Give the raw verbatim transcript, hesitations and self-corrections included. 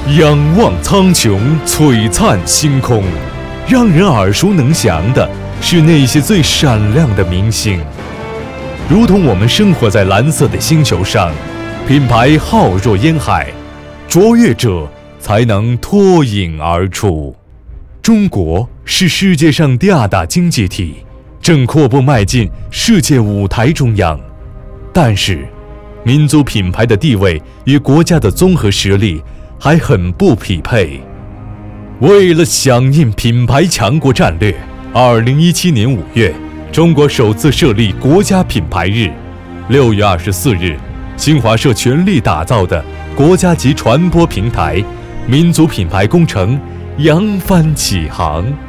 仰望苍穹，璀璨星空，让人耳熟能详的是那些最闪亮的明星。如同我们生活在蓝色的星球上，品牌浩若烟海，卓越者才能脱颖而出。中国是世界上第二大经济体，正阔步迈进世界舞台中央。但是，民族品牌的地位与国家的综合实力还很不匹配。为了响应品牌强国战略，二零一七年五月，中国首次设立国家品牌日。六月二十四日，新华社全力打造的国家级传播平台民族品牌工程扬帆起航。